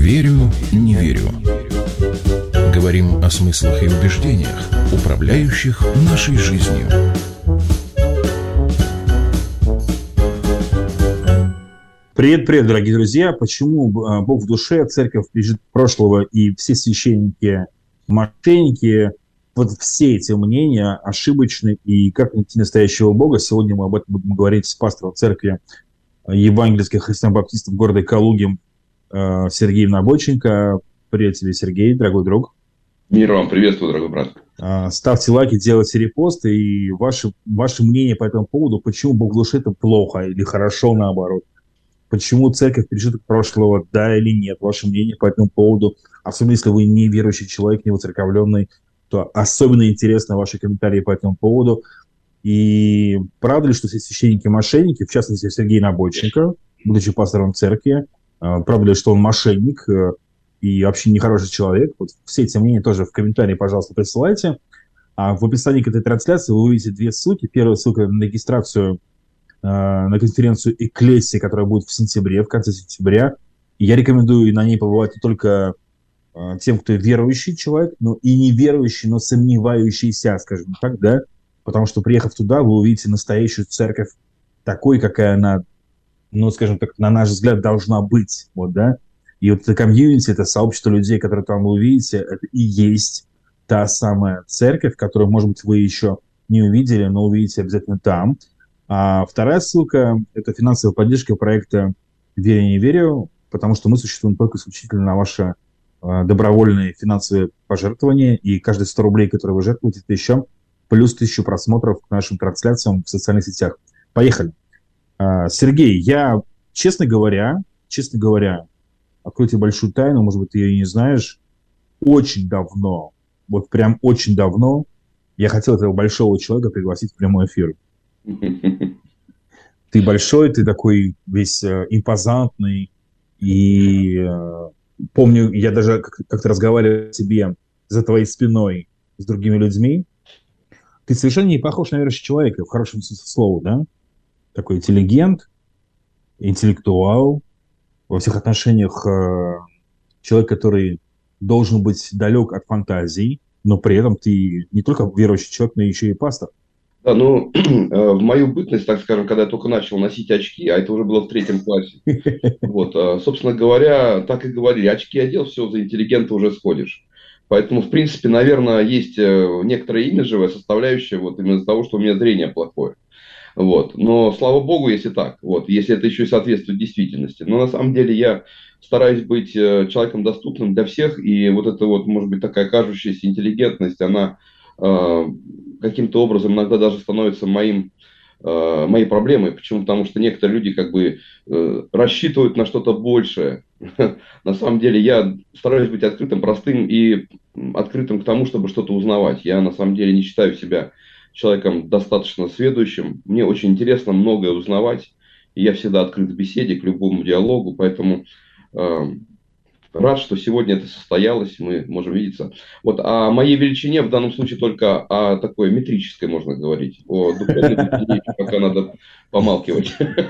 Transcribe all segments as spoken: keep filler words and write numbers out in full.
Верю, не верю. Говорим о смыслах и убеждениях, управляющих нашей жизнью. Привет-привет, дорогие друзья! Почему Бог в душе, церковь пережит прошлого и все священники мошенники? Вот все эти мнения ошибочны, и как найти настоящего Бога? Сегодня мы об этом будем говорить с пастором церкви евангельских христиан-баптистов города Калуги Сергеем Набойченко. Привет тебе, Сергей, дорогой друг. Мир вам, приветствую, дорогой брат. Ставьте лайки, делайте репосты, и ваше, ваше мнение по этому поводу, почему Бог в душе это плохо или хорошо наоборот. Почему церковь пережиток прошлого, да или нет, ваше мнение по этому поводу, особенно если вы не верующий человек, не воцерковленный, то особенно интересны ваши комментарии по этому поводу. И правда ли, что все священники мошенники, в частности Сергей Набойченко, будучи пастором церкви, правда ли, что он мошенник и вообще нехороший человек? Вот все эти мнения тоже в комментарии, пожалуйста, присылайте. А в описании к этой трансляции вы увидите две ссылки. Первая ссылка на регистрацию на конференцию Экклесия, которая будет в сентябре, в конце сентября. И я рекомендую на ней побывать не только э, тем, кто верующий человек, но и неверующий, но сомневающийся, скажем так, да, потому что, приехав туда, вы увидите настоящую церковь такой, какая она, ну, скажем так, на наш взгляд, должна быть, вот, да. И вот это комьюнити, это сообщество людей, которые там вы увидите, это и есть та самая церковь, которую, может быть, вы еще не увидели, но увидите обязательно там. А вторая ссылка – это финансовая поддержка проекта «Верю, не верю», потому что мы существуем только исключительно на ваши э, добровольные финансовые пожертвования, и каждые сто рублей, которые вы жертвуете, это еще плюс тысячу просмотров к нашим трансляциям в социальных сетях. Поехали. Э, Сергей, я, честно говоря, честно говоря, откройте большую тайну, может быть, ты ее не знаешь, очень давно, вот прям очень давно я хотел этого большого человека пригласить в прямой эфир. Ты большой, ты такой весь э, импозантный. И э, помню, я даже как- как-то разговаривал с тебе за твоей спиной с другими людьми. Ты совершенно не похож на верующего человека, в хорошем смысле слова, да? Такой интеллигент, интеллектуал, во всех отношениях э, человек, который должен быть далек от фантазий, но при этом ты не только верующий человек, но еще и пастор. Да, ну, в мою бытность, так скажем, когда я только начал носить очки, а это уже было в третьем классе, вот, собственно говоря, так и говорили, очки одел, все, за интеллигента уже сходишь. Поэтому, в принципе, наверное, есть некоторая имиджевая составляющая вот именно из-за того, что у меня зрение плохое. Вот. Но, слава богу, если так, вот, если это еще и соответствует действительности. Но на самом деле я стараюсь быть человеком доступным для всех, и вот эта вот, может быть, такая кажущаяся интеллигентность, она э, каким-то образом иногда даже становится моим, э, моей проблемой. Почему? Потому что некоторые люди как бы э, рассчитывают на что-то большее. На самом деле я стараюсь быть открытым, простым и открытым к тому, чтобы что-то узнавать. Я на самом деле не считаю себя человеком достаточно сведущим. Мне очень интересно многое узнавать. И я всегда открыт к беседе, к любому диалогу. Поэтому э, рад, что сегодня это состоялось. Мы можем видеться. Вот о моей величине в данном случае только о такой метрической можно говорить. О духовной величине пока надо помалкивать.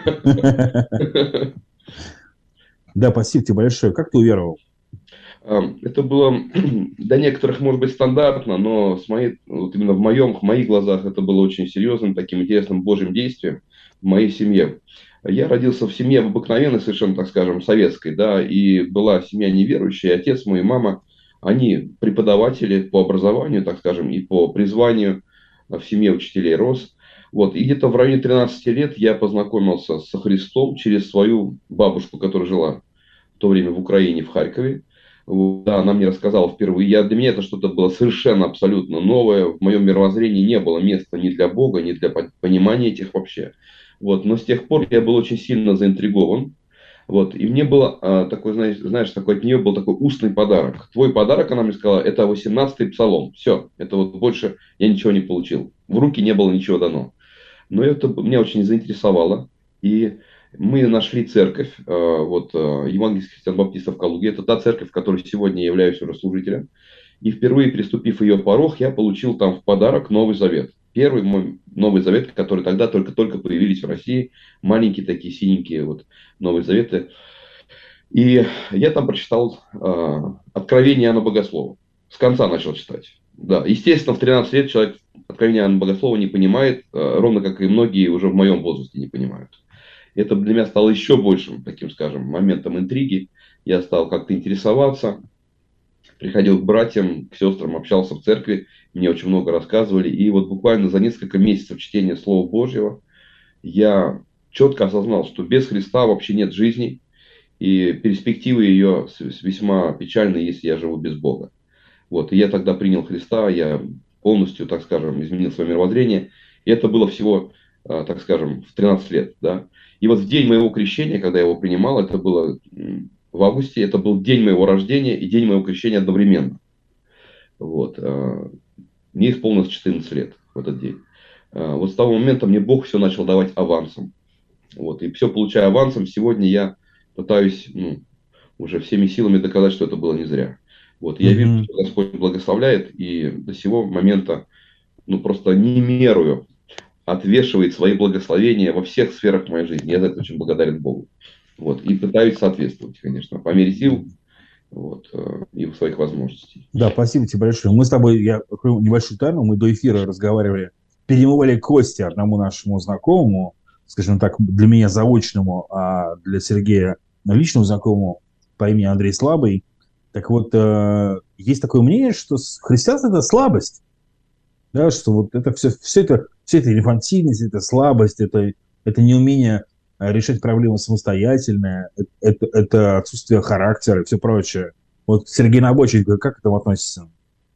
Да, спасибо тебе большое. Как ты уверовал? Это было для некоторых, может быть, стандартно, но с моей, вот именно в, моем, в моих глазах это было очень серьезным, таким интересным Божьим действием в моей семье. Я родился в семье обыкновенной, совершенно, так скажем, советской, да, и была семья неверующая, отец мой и мама, они преподаватели по образованию, так скажем, и по призванию в семье учителей рос. Вот, и где-то в районе тринадцати лет я познакомился со Христом через свою бабушку, которая жила в то время в Украине, в Харькове. Да, она мне рассказала впервые. Я, для меня это что-то было совершенно абсолютно новое. В моем мировоззрении не было места ни для Бога, ни для понимания этих вообще. Вот. Но с тех пор я был очень сильно заинтригован. Вот. И мне было а, такой, знаешь, знаешь, такой, от нее был такой устный подарок. Твой подарок, она мне сказала, это восемнадцатый псалом. Все, это вот больше я ничего не получил. В руки не было ничего дано. Но это меня очень заинтересовало. И мы нашли церковь, вот, евангельских христиан-баптистов в Калуге. Это та церковь, в которой сегодня я являюсь уже служителем. И впервые, приступив ее порог, я получил там в подарок Новый Завет. Первый мой Новый Завет, который тогда только-только появились в России. Маленькие такие синенькие вот Новые Заветы. И я там прочитал э, Откровение Иоанна Богослова. С конца начал читать. Да, естественно, в тринадцать лет человек Откровение Иоанна Богослова не понимает, э, ровно как и многие уже в моем возрасте не понимают. Это для меня стало еще большим, таким, скажем, моментом интриги. Я стал как-то интересоваться, приходил к братьям, к сестрам, общался в церкви, мне очень много рассказывали. И вот буквально за несколько месяцев чтения Слова Божьего я четко осознал, что без Христа вообще нет жизни, и перспективы ее весьма печальны, если я живу без Бога. Вот, и я тогда принял Христа, я полностью, так скажем, изменил свое мировоззрение. И это было всего, так скажем, в тринадцать лет. Да? И вот в день моего крещения, когда я его принимал, это было в августе, это был день моего рождения и день моего крещения одновременно. Вот. Мне исполнилось четырнадцать лет в этот день. Вот с того момента мне Бог все начал давать авансом. Вот. И все получая авансом, сегодня я пытаюсь ну, уже всеми силами доказать, что это было не зря. Вот. Я вижу, что Господь благословляет, и до сего момента ну, просто не мерую отвешивает свои благословения во всех сферах моей жизни. Я за это очень благодарен Богу. Вот. И пытаюсь соответствовать, конечно, по мере сил вот, и своих возможностей. Да, спасибо тебе большое. Мы с тобой, я открою небольшую тайну, мы до эфира разговаривали, перемывали кости одному нашему знакомому, скажем так, для меня заочному, а для Сергея личному знакомому по имени Андрей Слабый. Так вот, э, есть такое мнение, что христианство – это слабость. Да, что вот это все, все это, все это инфантильность, это слабость, это, это неумение решать проблемы самостоятельно, это, это, это отсутствие характера и все прочее. Вот Сергей Набоченко, как к этому относится?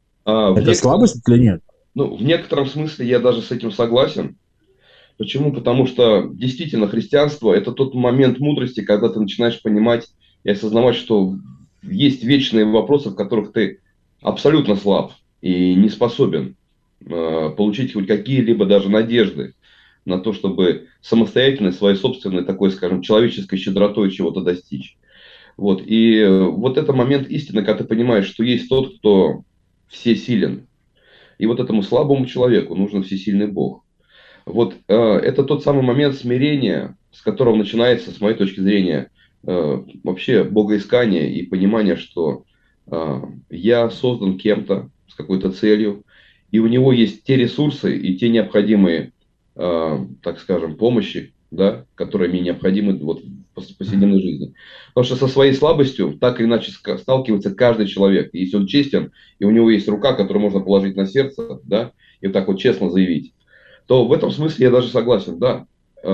А, это некотором... слабость или нет? Ну, в некотором смысле я даже с этим согласен. Почему? Потому что действительно христианство – это тот момент мудрости, когда ты начинаешь понимать и осознавать, что есть вечные вопросы, в которых ты абсолютно слаб и не способен э, получить хоть какие-либо даже надежды на то, чтобы самостоятельно, своей собственной такой, скажем, человеческой щедротой чего-то достичь. Вот. И вот это момент истины, когда ты понимаешь, что есть тот, кто всесилен. И вот этому слабому человеку нужен всесильный Бог. Вот э, это тот самый момент смирения, с которого начинается, с моей точки зрения, э, вообще богоискание и понимание, что э, я создан кем-то с какой-то целью, и у него есть те ресурсы и те необходимые, э, так скажем, помощи, да, которые мне необходимы вот, в повседневной жизни. Потому что со своей слабостью так или иначе сталкивается каждый человек. И если он честен, и у него есть рука, которую можно положить на сердце, да, и вот так вот честно заявить, то в этом смысле я даже согласен, да,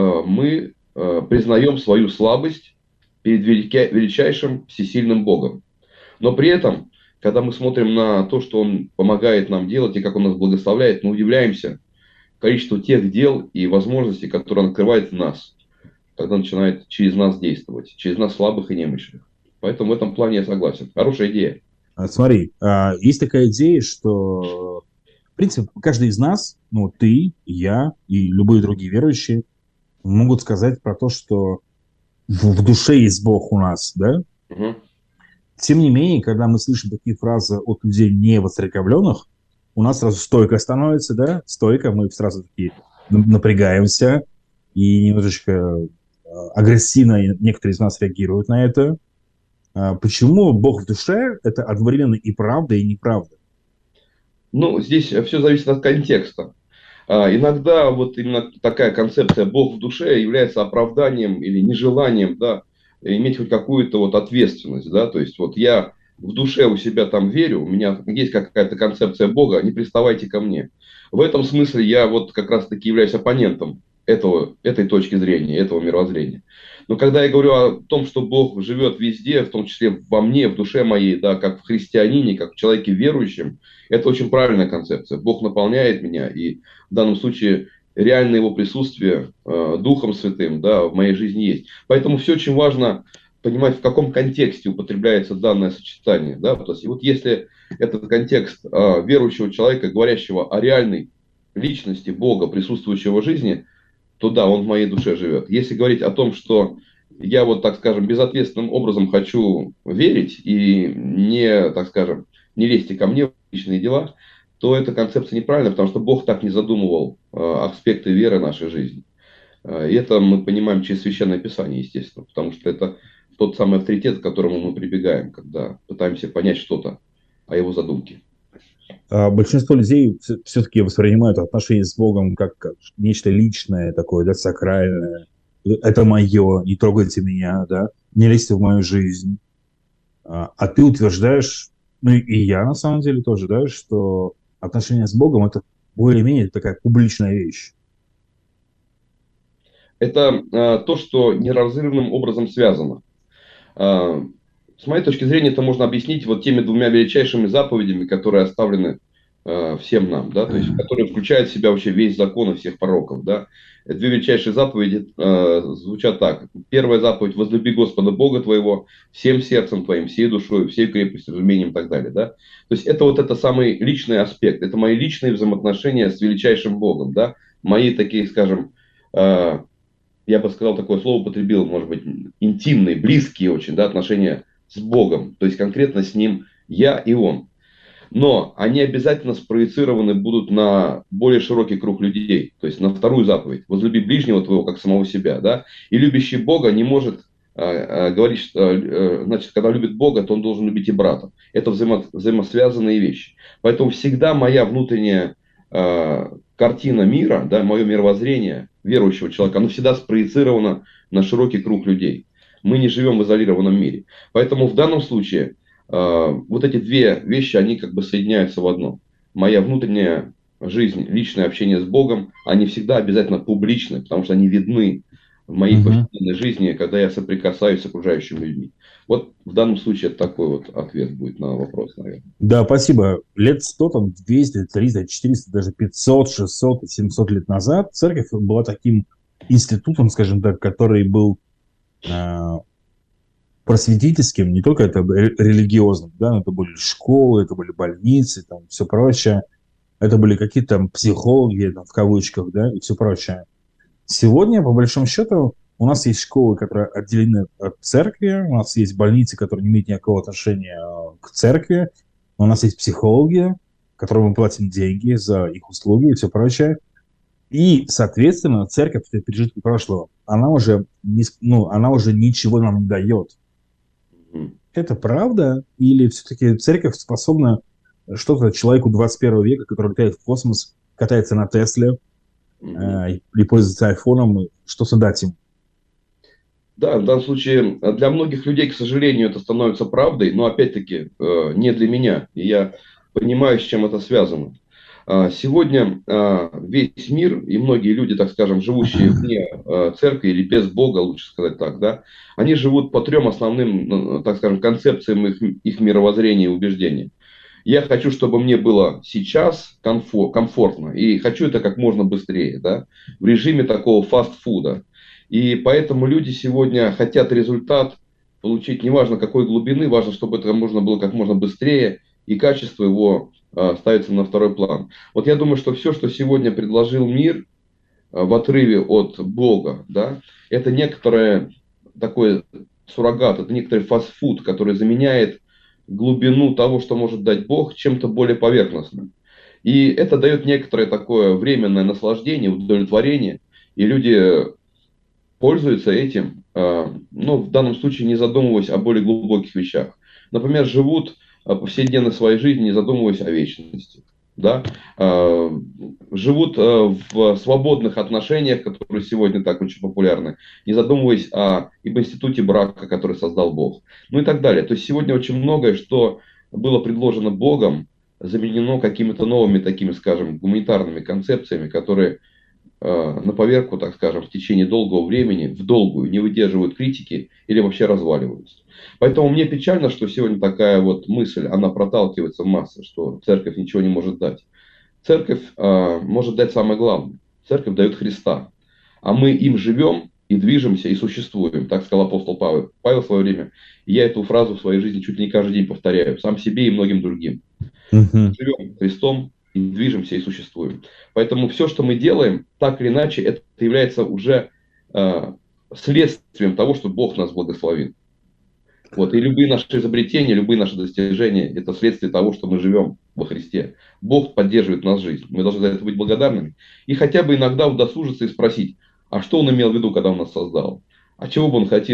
мы признаем свою слабость перед величайшим всесильным Богом. Но при этом, когда мы смотрим на то, что Он помогает нам делать и как Он нас благословляет, мы удивляемся количеству тех дел и возможностей, которые Он открывает в нас, когда начинает через нас действовать, через нас слабых и немощных. Поэтому в этом плане я согласен. Хорошая идея. Смотри, есть такая идея, что в принципе каждый из нас, ну ты, я и любые другие верующие, могут сказать про то, что в душе есть Бог у нас, да? Угу. Тем не менее, когда мы слышим такие фразы от людей не воцерковленных, у нас сразу стойко становится, да? Стойко, мы сразу такие напрягаемся и немножечко агрессивно некоторые из нас реагируют на это. Почему Бог в душе – это одновременно и правда, и неправда? Ну, здесь все зависит от контекста. А, иногда вот именно такая концепция «Бог в душе» является оправданием или нежеланием, да, иметь хоть какую-то вот ответственность, да, то есть вот я в душе у себя там верю, у меня есть какая-то концепция Бога, не приставайте ко мне. В этом смысле я вот как раз-таки являюсь оппонентом этого, этой точки зрения, этого мировоззрения. Но когда я говорю о том, что Бог живет везде, в том числе во мне, в душе моей, да, как в христианине, как в человеке верующем, это очень правильная концепция. Бог наполняет меня, и в данном случае реально его присутствие э, Духом Святым, да, в моей жизни есть. Поэтому все очень важно понимать, в каком контексте употребляется данное сочетание. Да? То есть, вот если этот контекст э, верующего человека, говорящего о реальной личности Бога, присутствующего в жизни, то да, он в моей душе живет. Если говорить о том, что я вот, так скажем, безответственным образом хочу верить и не, так скажем, не лезьте ко мне в личные дела, то эта концепция неправильна, потому что Бог так не задумывал э, аспекты веры нашей жизни. Э, и это мы понимаем через Священное Писание, естественно, потому что это тот самый авторитет, к которому мы прибегаем, когда пытаемся понять что-то о его задумке. А большинство людей все-таки воспринимают отношения с Богом как, как нечто личное такое, да, сакральное. Это мое, не трогайте меня, да, не лезьте в мою жизнь. А, а ты утверждаешь, ну и я на самом деле тоже, да, что отношения с Богом это более-менее такая публичная вещь. Это а, то, что неразрывным образом связано. А, с моей точки зрения, это можно объяснить вот теми двумя величайшими заповедями, которые оставлены а, всем нам, да, то есть которые включают в себя вообще весь закон и всех пророков, да. Две величайшие заповеди а, звучат так. Первая заповедь: возлюби Господа Бога твоего всем сердцем твоим, всей душой, всей крепостью, разумением и так далее, да. То есть это вот это самый личный аспект, это мои личные взаимоотношения с величайшим Богом, да, мои такие, скажем, а, я бы сказал, такое слово употребил, может быть, интимные, близкие очень, да, отношения с Богом. То есть конкретно с Ним я и Он. Но они обязательно спроецированы будут на более широкий круг людей. То есть на вторую заповедь: возлюби ближнего твоего, как самого себя. Да? И любящий Бога не может э, э, говорить, что, э, значит, когда любит Бога, то он должен любить и брата. Это взаимо, взаимосвязанные вещи. Поэтому всегда моя внутренняя э, картина мира, да, мое мировоззрение верующего человека, оно всегда спроецировано на широкий круг людей. Мы не живем в изолированном мире. Поэтому в данном случае э, вот эти две вещи, они как бы соединяются в одно. Моя внутренняя жизнь, личное общение с Богом, они всегда обязательно публичны, потому что они видны в моей uh-huh. повседневной жизни, когда я соприкасаюсь с окружающими людьми. Вот в данном случае это такой вот ответ будет на вопрос, наверное. Да, спасибо. Лет сто, там, двести, триста, четыреста, даже пятьсот, шестьсот, семьсот лет назад церковь была таким институтом, скажем так, который был э, просветительским, не только это религиозным, да, но это были школы, это были больницы, там, все прочее. Это были какие-то там психологи, там, в кавычках, да, и все прочее. Сегодня, по большому счету, у нас есть школы, которые отделены от церкви, у нас есть больницы, которые не имеют никакого отношения к церкви, у нас есть психологи, которым мы платим деньги за их услуги и все прочее. И, соответственно, церковь, это пережитки прошлого, она уже, не, ну, она уже ничего нам не дает. Это правда? Или все-таки церковь способна что-то человеку двадцать первого века, который летает в космос, катается на Тесле, Mm-hmm. и пользуется айфоном, что-то дать им? Да, в данном случае для многих людей, к сожалению, это становится правдой, но опять-таки не для меня. И я понимаю, с чем это связано. Сегодня весь мир и многие люди, так скажем, живущие вне церкви или без Бога, лучше сказать так, да, они живут по трем основным, так скажем, концепциям их, их мировоззрения и убеждений. Я хочу, чтобы мне было сейчас комфор- комфортно, и хочу это как можно быстрее, да, в режиме такого фастфуда. И поэтому люди сегодня хотят результат получить, неважно какой глубины, важно, чтобы это можно было как можно быстрее, и качество его э, ставится на второй план. Вот я думаю, что все, что сегодня предложил мир э, в отрыве от Бога, да, это некоторое такой суррогат, это некоторый фастфуд, который заменяет глубину того, что может дать Бог, чем-то более поверхностным. И это дает некоторое такое временное наслаждение, удовлетворение, и люди пользуются этим, но в данном случае не задумываясь о более глубоких вещах. Например, живут повседневно своей жизнью, не задумываясь о вечности. Да? Живут в свободных отношениях, которые сегодня так очень популярны, не задумываясь о об институте брака, который создал Бог. Ну и так далее. То есть сегодня очень многое, что было предложено Богом, заменено какими-то новыми такими, скажем, гуманитарными концепциями, которые э, на поверку, так скажем, в течение долгого времени, в долгую, не выдерживают критики или вообще разваливаются. Поэтому мне печально, что сегодня такая вот мысль, она проталкивается в массы, что церковь ничего не может дать. Церковь э, может дать самое главное. Церковь дает Христа. А мы им живем и движемся, и существуем. Так сказал апостол Павел, Павел в свое время. И я эту фразу в своей жизни чуть ли не каждый день повторяю. Сам себе и многим другим. Uh-huh. Живем Христом и движемся, и существуем. Поэтому все, что мы делаем, так или иначе, это является уже э, следствием того, что Бог нас благословил. Вот. И любые наши изобретения, любые наши достижения, это следствие того, что мы живем во Христе. Бог поддерживает нас жизнь. Мы должны за это быть благодарными. И хотя бы иногда удосужиться и спросить, а что Он имел в виду, когда Он нас создал? А чего бы Он хотел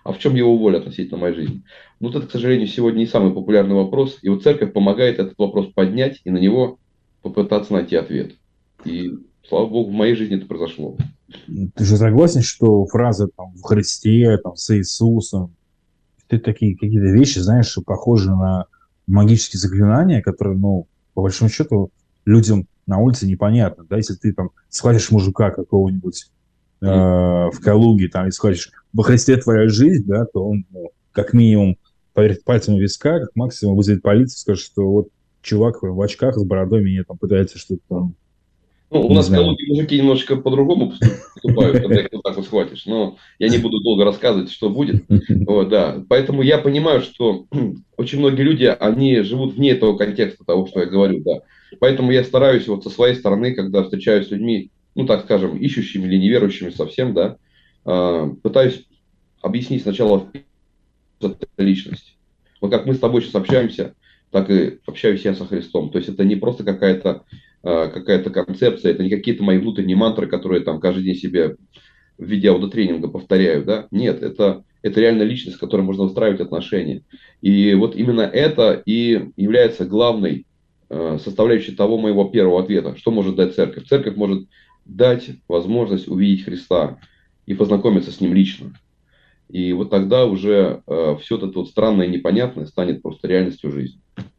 А в чем его воля относительно моей жизни? Ну, вот это, к сожалению, сегодня не самый популярный вопрос. И вот церковь помогает этот вопрос поднять и на него попытаться найти ответ. И, слава богу, в моей жизни это произошло. Ты же согласен, что фраза там, «в Христе», там, «с Иисусом», ты такие какие-то вещи, знаешь, похожи на магические заклинания, которые, ну, по большому счету, людям на улице непонятно, да, если ты там схватишь мужика какого-нибудь э, в Калуге, там, и схватишь «во Христе твоя жизнь», да, то он, ну, как минимум, поверит пальцем в виска, как максимум вызовет полицию, скажет, что вот чувак в очках с бородой меня там пытается что-то там, Ну, у не нас в знаю. Калуге мужики немножечко по-другому поступают, когда их вот так вот схватишь. Но я не буду долго рассказывать, что будет. Вот, да. Поэтому я понимаю, что очень многие люди, они живут вне этого контекста того, что я говорю, да. Поэтому я стараюсь вот со своей стороны, когда встречаюсь с людьми, ну, так скажем, ищущими или неверующими совсем, да, а, пытаюсь объяснить сначала это личность. Вот как мы с тобой сейчас общаемся, так и общаюсь я со Христом. То есть это не просто какая-то э, какая-то концепция, это не какие-то мои внутренние мантры, которые я там каждый день себе в виде аудотренинга повторяю. Да? Нет, это, это реально личность, с которой можно выстраивать отношения. И вот именно это и является главной э, составляющей того моего первого ответа. Что может дать церковь? Церковь может дать возможность увидеть Христа и познакомиться с Ним лично. И вот тогда уже э, все это вот странное и непонятное станет просто реальностью жизни.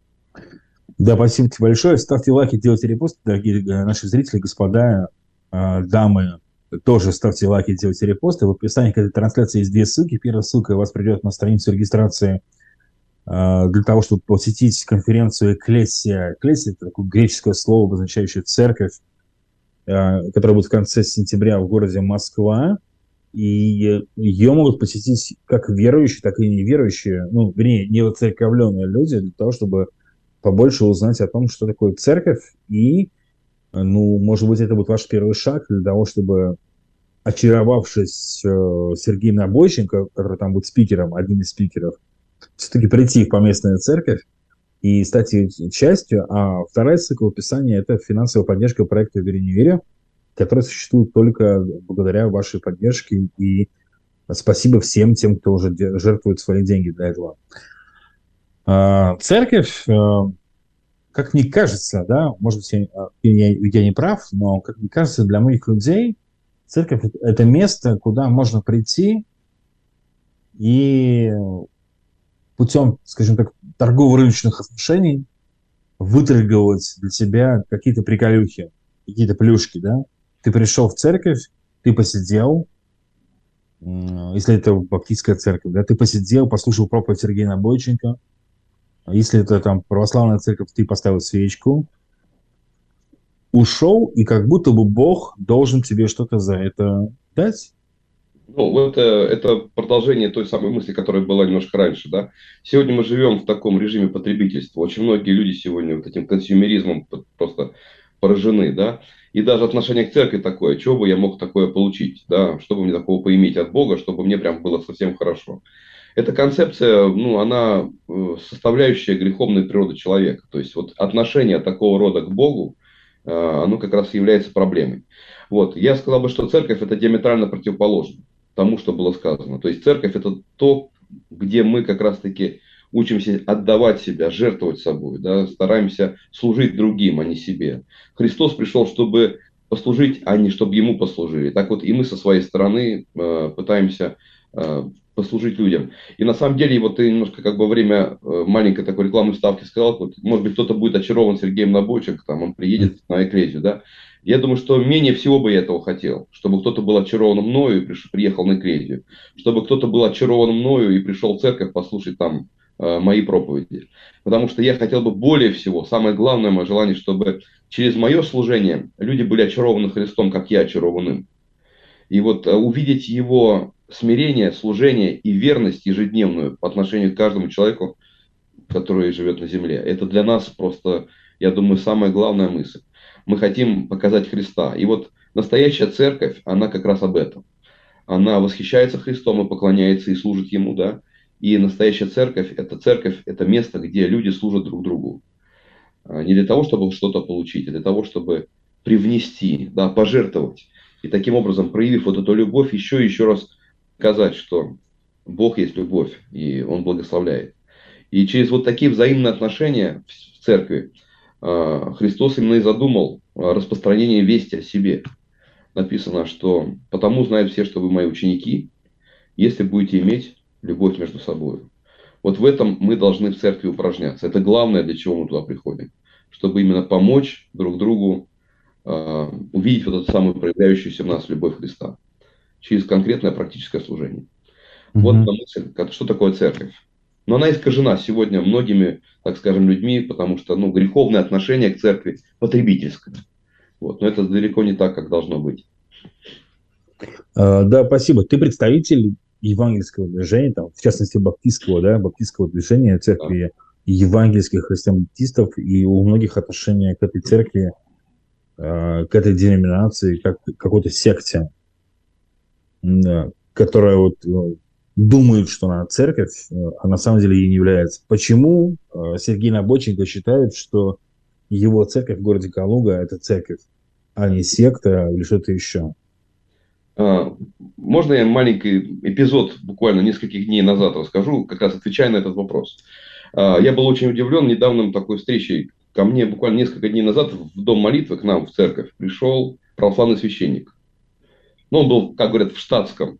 Да, спасибо тебе большое. Ставьте лайки, делайте репосты, дорогие э, наши зрители, господа, э, дамы. Тоже ставьте лайки, делайте репосты. В описании к этой трансляции есть две ссылки. Первая ссылка вас придет на страницу регистрации э, для того, чтобы посетить конференцию Экклесия. Экклесия – это такое греческое слово, обозначающее церковь, э, которая будет в конце сентября в городе Москва. И ее могут посетить как верующие, так и неверующие, ну, вернее, невоцерковленные люди, для того, чтобы побольше узнать о том, что такое церковь. И, ну, может быть, это будет ваш первый шаг для того, чтобы, очаровавшись э, Сергеем Набойченко, который там будет спикером, одним из спикеров, все-таки прийти в поместную церковь и стать ее частью. А вторая ссылка в описании – это финансовая поддержка проекта «Вери, не верю», который существует только благодаря вашей поддержке. И спасибо всем тем, кто уже жертвует свои деньги для этого. Церковь, как мне кажется, да, может быть, я, я, я не прав, но, как мне кажется, для многих людей церковь – это место, куда можно прийти и путем, скажем так, торгово-рыночных отношений выторговать для себя какие-то приколюхи, какие-то плюшки, да. Ты пришел в церковь, ты посидел, если это баптистская церковь, да, ты посидел, послушал проповедь Сергея Набойченко. Если это там православная церковь, ты поставил свечку, ушел, и как будто бы Бог должен тебе что-то за это дать. Ну, это, это продолжение той самой мысли, которая была немножко раньше, да. Сегодня мы живем в таком режиме потребительства. Очень многие люди сегодня вот этим консюмеризмом просто поражены, да. И даже отношение к церкви такое, чего бы я мог такое получить, да, чтобы мне такого поиметь от Бога, чтобы мне прям было совсем хорошо. Эта концепция, ну, она составляющая греховной природы человека. То есть вот отношение такого рода к Богу, оно как раз является проблемой. Вот. Я сказал бы, что церковь это диаметрально противоположно тому, что было сказано. То есть церковь это то, где мы как раз таки учимся отдавать себя, жертвовать собой, да, стараемся служить другим, а не себе. Христос пришел, чтобы послужить, а не чтобы ему послужили. Так вот и мы со своей стороны э, пытаемся э, послужить людям. И на самом деле, вот ты немножко как бы во время э, маленькой такой рекламной вставки сказал, вот, может быть, кто-то будет очарован Сергеем Набойченко, там он приедет на Экклезию, да. Я думаю, что менее всего бы я этого хотел, чтобы кто-то был очарован мною и пришел, приехал на Экклезию, чтобы кто-то был очарован мною и пришел в церковь послушать там э, мои проповеди. Потому что я хотел бы более всего, самое главное мое желание, чтобы через мое служение люди были очарованы Христом, как я очарован им. И вот э, увидеть его смирение, служение и верность ежедневную по отношению к каждому человеку, который живет на земле, это для нас просто, я думаю, самая главная мысль. Мы хотим показать Христа. И вот настоящая церковь, она как раз об этом. Она восхищается Христом и поклоняется и служит Ему, да. И настоящая церковь, это церковь, это место, где люди служат друг другу. Не для того, чтобы что-то получить, а для того, чтобы привнести, да, пожертвовать. И таким образом, проявив вот эту любовь, еще и еще раз сказать, что Бог есть любовь, и Он благословляет. И через вот такие взаимные отношения в церкви э, Христос именно и задумал э, распространение вести о себе. Написано, что «потому знают все, что вы мои ученики, если будете иметь любовь между собой». Вот в этом мы должны в церкви упражняться. Это главное, для чего мы туда приходим. Чтобы именно помочь друг другу э, увидеть вот эту самую проявляющуюся в нас любовь Христа через конкретное практическое служение. Вот Мгм. одна мысль, как- что такое церковь. Но она искажена сегодня многими, так скажем, людьми, потому что ну, греховное отношение к церкви потребительское. Вот. Но это далеко не так, как должно быть. А, да, спасибо. Ты представитель евангельского движения, там, в частности, баптистского, да, баптистского движения, Да. церкви евангельских христиан-баптистов, и у многих отношение к этой церкви, а, к этой деноминации, как к какой-то секте, да, которая вот э, думает, что она церковь, э, а на самом деле ей не является. Почему э, Сергей Набоченко считает, что его церковь в городе Калуга – это церковь, а не секта или что-то еще? А, Можно я маленький эпизод буквально нескольких дней назад расскажу, как раз отвечая на этот вопрос. А, Я был очень удивлен недавним такой встречей. Ко мне буквально несколько дней назад в дом молитвы, к нам в церковь, пришел православный священник. Ну, он был, как говорят, в штатском.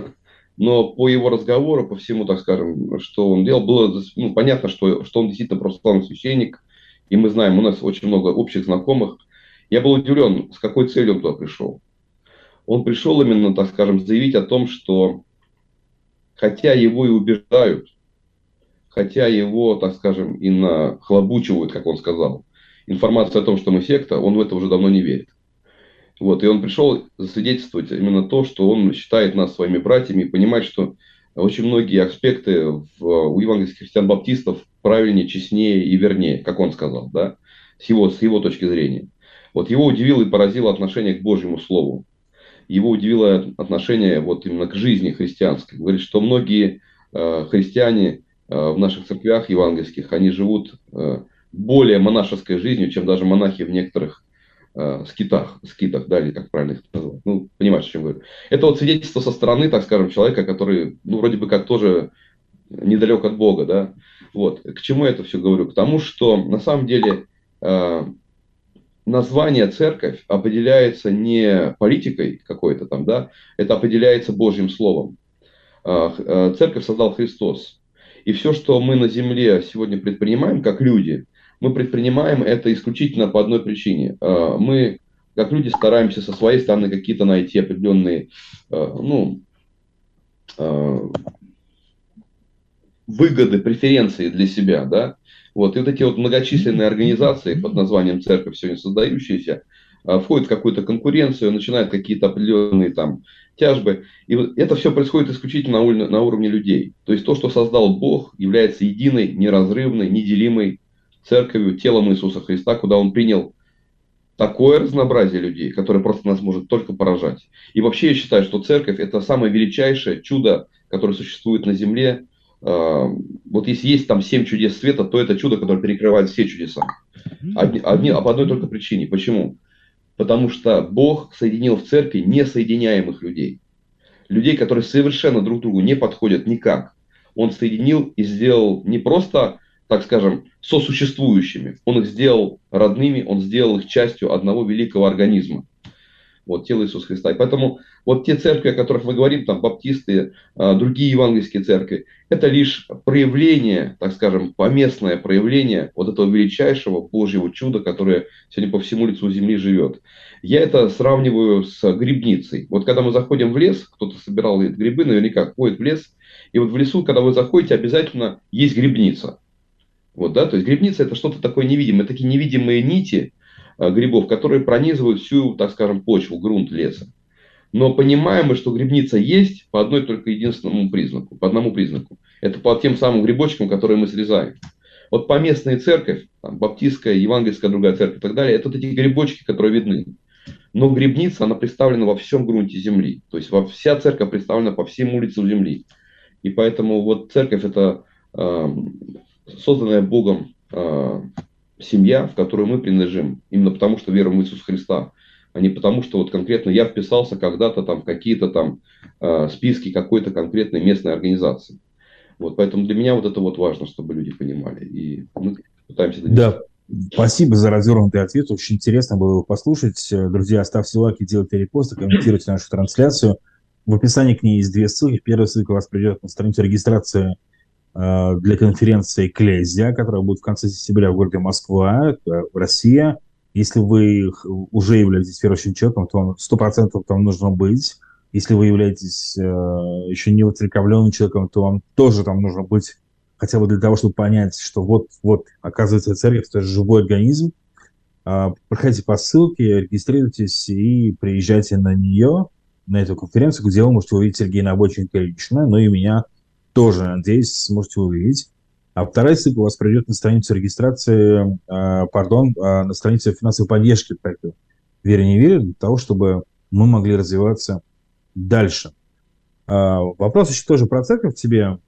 Но по его разговору, по всему, так скажем, что он делал, было ну, понятно, что, что он действительно православный священник. И мы знаем, у нас очень много общих знакомых. Я был удивлен, с какой целью он туда пришел. Он пришел именно, так скажем, заявить о том, что хотя его и убеждают, хотя его, так скажем, и нахлобучивают, как он сказал, информацию о том, что мы секта, он в это уже давно не верит. Вот, и он пришел засвидетельствовать именно то, что он считает нас своими братьями и понимает, что очень многие аспекты в, у евангельских христиан-баптистов правильнее, честнее и вернее, как он сказал, да, с его, с его точки зрения. Вот его удивило и поразило отношение к Божьему Слову. Его удивило отношение вот именно к жизни христианской. Говорит, что многие э, христиане э, в наших церквях евангельских, они живут э, более монашеской жизнью, чем даже монахи в некоторых э, скитах, скитах, да, или как правильно их назвать. Ну, понимаешь, о чем говорю. Это вот свидетельство со стороны, так скажем, человека, который, ну, вроде бы как тоже недалек от Бога, да. Вот. К чему я это все говорю? К тому, что на самом деле э, название церковь определяется не политикой какой-то там, да, это определяется Божьим Словом. А, х- а, Церковь создал Христос. И все, что мы на земле сегодня предпринимаем, как люди, мы предпринимаем это исключительно по одной причине. А, Мы, как люди, стараемся со своей стороны какие-то найти определенные, а, ну, а, выгоды, преференции для себя, да. Вот. И вот эти вот многочисленные организации под названием церковь сегодня создающиеся, а, входят в какую-то конкуренцию, начинают какие-то определенные там тяжбы. И вот это все происходит исключительно на уровне, на уровне людей. То есть то, что создал Бог, является единой, неразрывной, неделимой церковью, телом Иисуса Христа, куда Он принял такое разнообразие людей, которое просто нас может только поражать. И вообще я считаю, что церковь – это самое величайшее чудо, которое существует на земле. А, Вот если есть там семь чудес света, то это чудо, которое перекрывает все чудеса. Одни, одни, а по одной только причине. Почему? Потому что Бог соединил в церкви несоединяемых людей. Людей, которые совершенно друг другу не подходят никак. Он соединил и сделал не просто, так скажем, сосуществующими. Он их сделал родными, он сделал их частью одного великого организма. Вот, тело Иисуса Христа. И поэтому вот те церкви, о которых мы говорим, там, баптисты, а, другие евангельские церкви, это лишь проявление, так скажем, поместное проявление вот этого величайшего Божьего чуда, которое сегодня по всему лицу земли живет. Я это сравниваю с грибницей. Вот когда мы заходим в лес, кто-то собирал грибы, наверняка ходит в лес, и вот в лесу, когда вы заходите, обязательно есть грибница. Вот, да, то есть грибница это что-то такое невидимое, такие невидимые нити а, грибов, которые пронизывают всю, так скажем, почву, грунт леса. Но понимаем мы, что грибница есть по одной только единственному признаку, по одному признаку. Это по тем самым грибочкам, которые мы срезаем. Вот поместная церковь, там, баптистская, евангельская, другая церковь и так далее, это вот эти грибочки, которые видны. Но грибница, она представлена во всем грунте земли. То есть во, вся церковь представлена по всем улицам земли. И поэтому вот церковь это э, созданная Богом э, семья, в которую мы принадлежим, именно потому что веруем в Иисуса Христа. а не потому, что вот конкретно я вписался когда-то там в какие-то там э, списки какой-то конкретной местной организации. Вот, поэтому для меня вот это вот важно, чтобы люди понимали. И мы пытаемся донести. Да, спасибо за развернутый ответ. Очень интересно было его послушать. Друзья, ставьте лайки, делайте репосты, комментируйте нашу трансляцию. В описании к ней есть две ссылки. Первая ссылка вас приведет на страницу регистрации э, для конференции «Экклезия», которая будет в конце сентября в городе Москва, это Россия. Если вы уже являетесь верующим человеком, то вам сто процентов там нужно быть. Если вы являетесь э, еще не воцерковленным человеком, то вам тоже там нужно быть, хотя бы для того, чтобы понять, что вот, вот оказывается, церковь – это живой организм. Э, проходите по ссылке, регистрируйтесь и приезжайте на нее, на эту конференцию, где вы можете увидеть Сергея Набойченко лично, но и меня тоже, надеюсь, сможете увидеть. А вторая ссылка у вас придет на страницу регистрации, э, пардон, э, на страницу финансовой поддержки проекта «Вере, не вере», для того, чтобы мы могли развиваться дальше. Э, вопрос еще тоже про церковь тебе.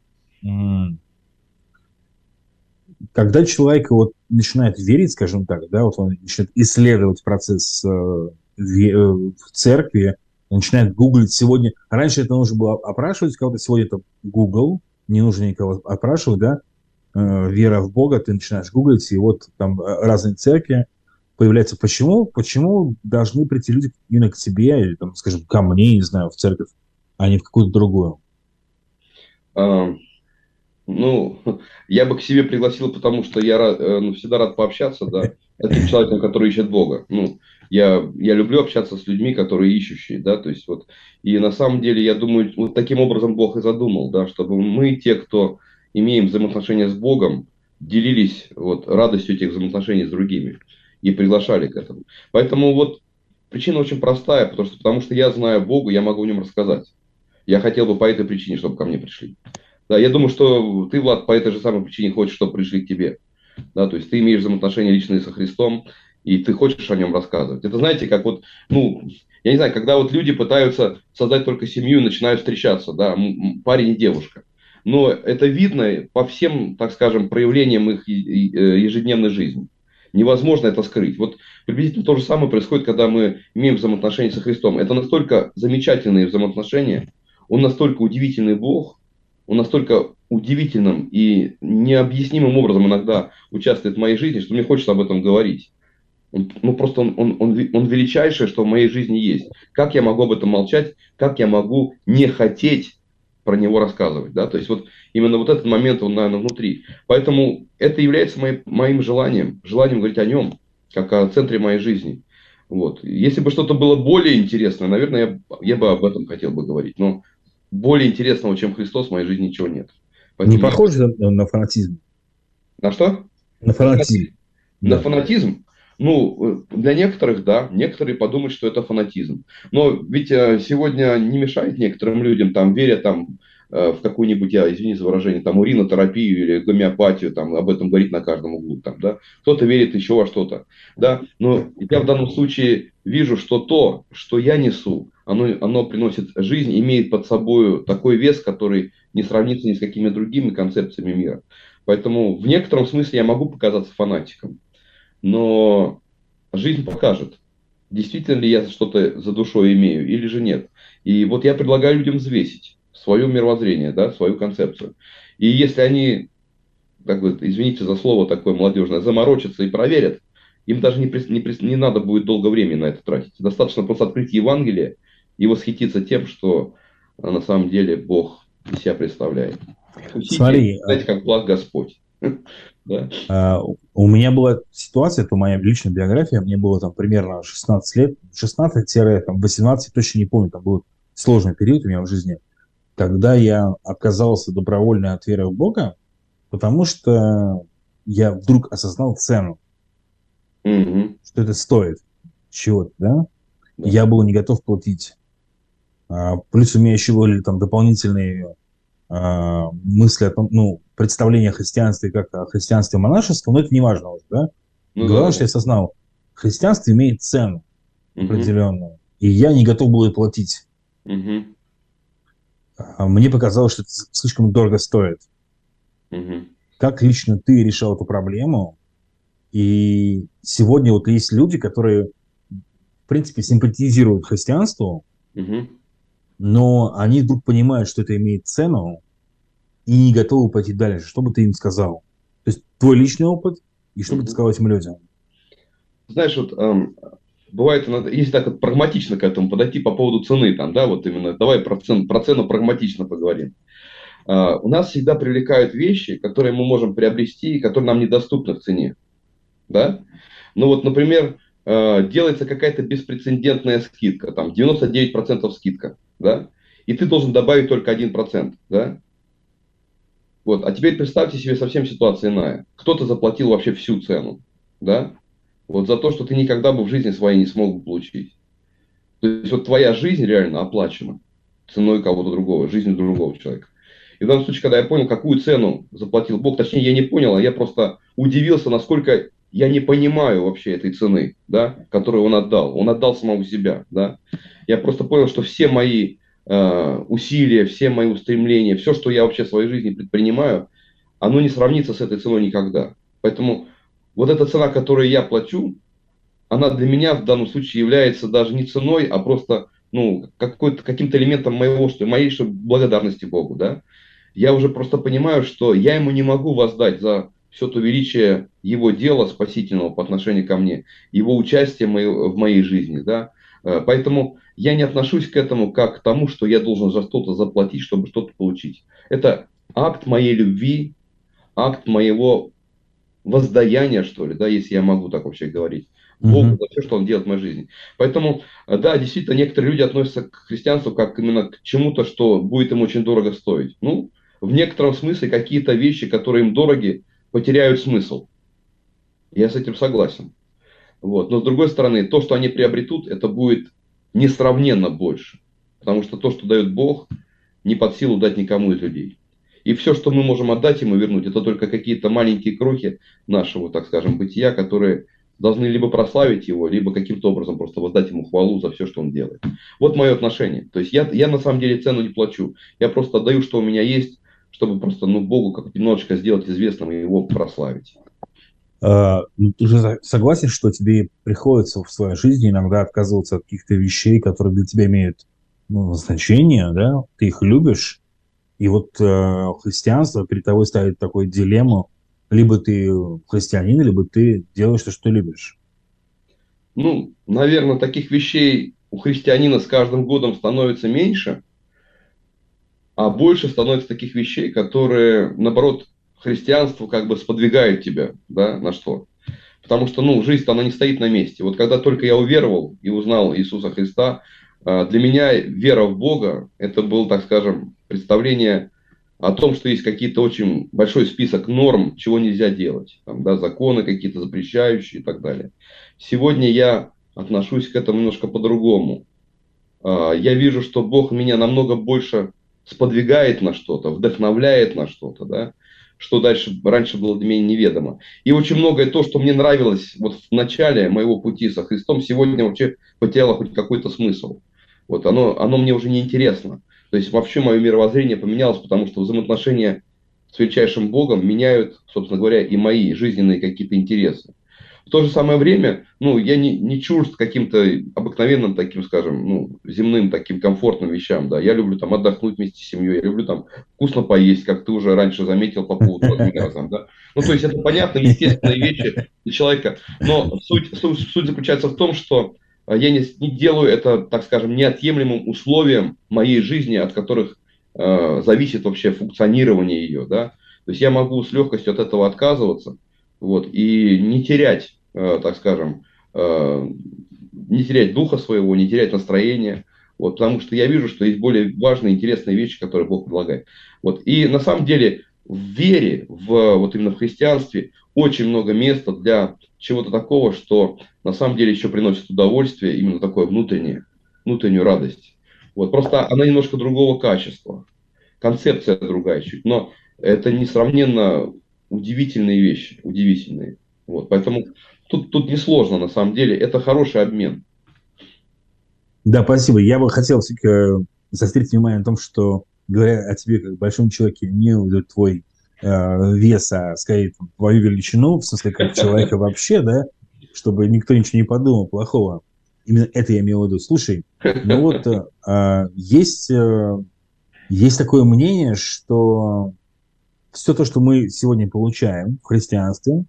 Когда человек вот начинает верить, скажем так, да, вот он начинает исследовать процесс э, в церкви, начинает гуглить сегодня. Раньше это нужно было опрашивать кого-то, сегодня это Google, не нужно никого опрашивать, да. Э, вера в Бога, ты начинаешь гуглить, и вот там разные церкви появляются. Почему? Почему должны прийти люди именно к тебе, или, там, скажем, ко мне, не знаю, в церковь, а не в какую-то другую? А, ну, я бы к себе пригласил, потому что я рад, ну, всегда рад пообщаться, да, с тем человеком, который ищет Бога. Ну, я, я люблю общаться с людьми, которые ищущие, да, то есть вот, и на самом деле, я думаю, вот таким образом Бог и задумал, да, чтобы мы, те, кто имеем взаимоотношения с Богом, делились вот радостью этих взаимоотношений с другими и приглашали к этому. Поэтому вот причина очень простая, потому что, потому что я знаю Бога, я могу о нем рассказать. Я хотел бы по этой причине, чтобы ко мне пришли. Да, я думаю, что ты, Влад, по этой же самой причине хочешь, чтобы пришли к тебе. Да, то есть ты имеешь взаимоотношения личные со Христом, и ты хочешь о нем рассказывать. Это, знаете, как вот, ну, я не знаю, когда вот люди пытаются создать только семью и начинают встречаться, да, парень и девушка. Но это видно по всем, так скажем, проявлениям их ежедневной жизни. Невозможно это скрыть. Вот приблизительно то же самое происходит, когда мы имеем взаимоотношения со Христом. Это настолько замечательные взаимоотношения, он настолько удивительный Бог, он настолько удивительным и необъяснимым образом иногда участвует в моей жизни, что мне хочется об этом говорить. Он, ну, просто он, он, он, он величайшее, что в моей жизни есть. Как я могу об этом молчать? Как я могу не хотеть про него рассказывать? Да? То есть, вот именно вот этот момент, он, наверное, внутри. Поэтому это является моим, моим желанием, желанием говорить о нем, как о центре моей жизни. Вот. Если бы что-то было более интересное, наверное, я, я бы об этом хотел бы говорить. Но более интересного, чем Христос, в моей жизни ничего нет. Поэтому не похоже я... на фанатизм? На что? На фанатизм. На да. фанатизм? Ну, для некоторых, да. Некоторые подумают, что это фанатизм. Но ведь сегодня не мешает некоторым людям, там, веря там, в какую-нибудь, я извини за выражение, там, уринотерапию или гомеопатию, там, об этом говорить на каждом углу. Там, да? Кто-то верит еще во что-то. Да? Но я в данном случае вижу, что то, что я несу, Оно, оно приносит жизнь, имеет под собой такой вес, который не сравнится ни с какими другими концепциями мира. Поэтому в некотором смысле я могу показаться фанатиком. Но жизнь покажет, действительно ли я что-то за душой имею или же нет. И вот я предлагаю людям взвесить свое мировоззрение, да, свою концепцию. И если они, так вот, извините за слово такое молодежное, заморочатся и проверят, им даже не, не, не надо будет долго времени на это тратить. Достаточно просто открыть Евангелие и восхититься тем, что на самом деле Бог из себя представляет. Смотри, знаете, как благ Господь. Да. А, у меня была ситуация, это моя личная биография, мне было там примерно шестнадцать лет, шестнадцать-восемнадцать, точно не помню, там был сложный период у меня в жизни, когда я отказался добровольно от веры в Бога, потому что я вдруг осознал цену, угу. что это стоит чего-то, да? Да. Я был не готов платить. А, плюс у меня еще были там дополнительные а, мысли о том, ну, представление о христианстве как о христианстве монашеском, но это не важно уже, да? Ну, главное, да, что да. я осознал, христианство имеет цену угу. определенную, и я не готов был ее платить. Угу. А, мне показалось, что это слишком дорого стоит. Угу. Как лично ты решал эту проблему? И сегодня вот есть люди, которые принципе, симпатизируют христианству, Угу. но они вдруг понимают, что это имеет цену, и не готовы пойти дальше. Что бы ты им сказал? То есть твой личный опыт, и что бы ты Угу. сказал этим людям? Знаешь, вот эм, бывает, иногда, если так вот прагматично к этому подойти по поводу цены, там, да, вот именно, давай про, цен, про цену прагматично поговорим. Э, у нас всегда привлекают вещи, которые мы можем приобрести, и которые нам недоступны в цене, да. Ну вот, например, э, делается какая-то беспрецедентная скидка, там, девяносто девять процентов скидка, да, и ты должен добавить только один процент, да. Вот, а теперь представьте себе совсем ситуация иная. Кто-то заплатил вообще всю цену, да, вот за то, что ты никогда бы в жизни своей не смог бы получить. То есть вот твоя жизнь реально оплачена ценой кого-то другого, жизнью другого человека. И в данном случае, когда я понял, какую цену заплатил Бог, точнее, я не понял, а я просто удивился, насколько я не понимаю вообще этой цены, да, которую он отдал. Он отдал самого себя, да. Я просто понял, что все мои э, усилия, все мои устремления, все, что я вообще в своей жизни предпринимаю, оно не сравнится с этой ценой никогда. Поэтому вот эта цена, которую я плачу, она для меня в данном случае является даже не ценой, а просто ну, какой-то, каким-то элементом моего, что, моей что, благодарности Богу. Да? Я уже просто понимаю, что я ему не могу воздать за все то величие его дела спасительного по отношению ко мне, его участие в моей жизни. Да? Поэтому я не отношусь к этому как к тому, что я должен за что-то заплатить, чтобы что-то получить. Это акт моей любви, акт моего воздаяния, что ли, да, если я могу так вообще говорить. Богу Мгм. за все, что он делает в моей жизни. Поэтому, да, действительно, некоторые люди относятся к христианству как именно к чему-то, что будет им очень дорого стоить. Ну, в некотором смысле какие-то вещи, которые им дороги, потеряют смысл. Я с этим согласен. Вот. Но с другой стороны, то, что они приобретут, это будет несравненно больше. Потому что то, что дает Бог, не под силу дать никому из людей. И все, что мы можем отдать ему вернуть, это только какие-то маленькие крохи нашего, так скажем, бытия, которые должны либо прославить его, либо каким-то образом просто воздать ему хвалу за все, что он делает. Вот мое отношение. То есть я, я на самом деле цену не плачу. Я просто отдаю, что у меня есть, чтобы просто ну, Богу как немножечко сделать известным и его прославить. А, ну, ты же за- согласен, что тебе приходится в своей жизни иногда отказываться от каких-то вещей, которые для тебя имеют ну, значение, да? Ты их любишь, и вот э, христианство перед тобой ставит такую дилемму: либо ты христианин, либо ты делаешь то, что ты любишь. Ну, наверное, таких вещей у христианина с каждым годом становится меньше, а больше становится таких вещей, которые, наоборот, христианство как бы сподвигает тебя, да, на что? Потому что, ну, жизнь-то она не стоит на месте. Вот когда только я уверовал и узнал Иисуса Христа, э, для меня вера в Бога, это было, так скажем, представление о том, что есть какие-то очень большой список норм, чего нельзя делать. Там, да, законы какие-то запрещающие и так далее. Сегодня я отношусь к этому немножко по-другому. А, Я вижу, что Бог меня намного больше сподвигает на что-то, вдохновляет на что-то, да, что дальше, раньше было для меня неведомо. И очень многое то, что мне нравилось вот в начале моего пути со Христом, сегодня вообще потеряло хоть какой-то смысл. Вот оно, оно мне уже не интересно. То есть вообще мое мировоззрение поменялось, потому что взаимоотношения с величайшим Богом меняют, собственно говоря, и мои жизненные какие-то интересы. В то же самое время, ну, я не, не чужд каким-то обыкновенным таким, скажем, ну, земным таким комфортным вещам, да. Я люблю там отдохнуть вместе с семьей, я люблю там вкусно поесть, как ты уже раньше заметил по поводу размера, там, да. Ну, то есть это понятно, естественные вещи для человека. Но суть, суть, суть заключается в том, что я не, не делаю это, так скажем, неотъемлемым условием моей жизни, от которых э, зависит вообще функционирование ее, да. То есть я могу с легкостью от этого отказываться, вот, и не терять, э, так скажем, э, не терять духа своего, не терять настроение, вот, потому что я вижу, что есть более важные, интересные вещи, которые Бог предлагает. Вот, и на самом деле в вере, в, вот именно в христианстве очень много места для чего-то такого, что на самом деле еще приносит удовольствие, именно такое внутреннее, внутреннюю радость. Вот, просто она немножко другого качества, концепция другая чуть, но это несравненно удивительные вещи, удивительные. Вот, поэтому тут, тут несложно на самом деле, это хороший обмен. Да, спасибо. Я бы хотел все-таки заострить внимание на том, что, говоря о тебе как большом человеке, не идет твой э, вес, а скорее там, твою величину, в смысле, как человека вообще, да, чтобы никто ничего не подумал плохого. именно это я имел в виду. Слушай, ну вот э, есть, э, есть такое мнение, что все то, что мы сегодня получаем в христианстве,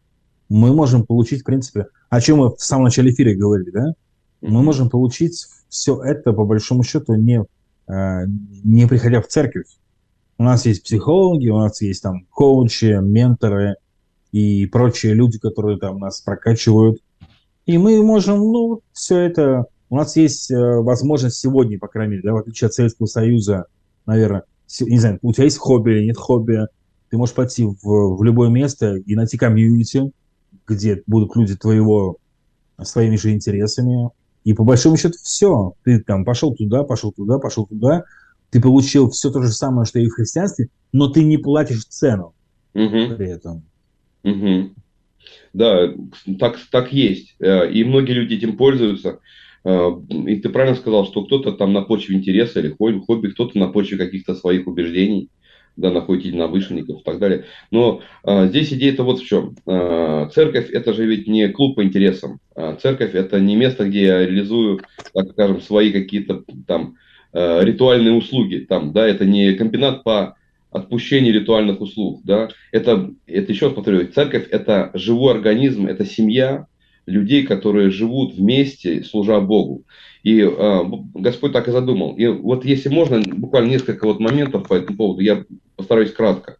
мы можем получить, в принципе, о чем мы в самом начале эфира говорили, да? Мы можем получить все это, по большому счету, не, э, не приходя в церковь. У нас есть психологи, у нас есть там коучи, менторы и прочие люди, которые там нас прокачивают. И мы можем, ну, все это... У нас есть э, возможность сегодня, по крайней мере, да, в отличие от Советского Союза, наверное, с- не знаю, у тебя есть хобби или нет хобби, ты можешь пойти в, в любое место и найти комьюнити, где будут люди твоего, с твоими же интересами. И по большому счету все. Ты там пошел туда, пошел туда, пошел туда. Ты получил все то же самое, что и в христианстве, но ты не платишь цену Мгм. при этом. Мгм. Да, так, так есть. Э, И многие люди этим пользуются. Э, И ты правильно сказал, что кто-то там на почве интереса или хобби, хобби, кто-то на почве каких-то своих убеждений, да, находит единомышленников и так далее. Но э, здесь идея-то вот в чем. Э, церковь – это же ведь не клуб по интересам. А церковь – это не место, где я реализую, так скажем, свои какие-то там э, ритуальные услуги. Там, да, это не комбинат по отпущению ритуальных услуг. Да. Это, это еще раз повторю, церковь – это живой организм, это семья людей, которые живут вместе, служа Богу. И э, Господь так и задумал. И вот если можно, буквально несколько вот моментов по этому поводу, я постараюсь кратко.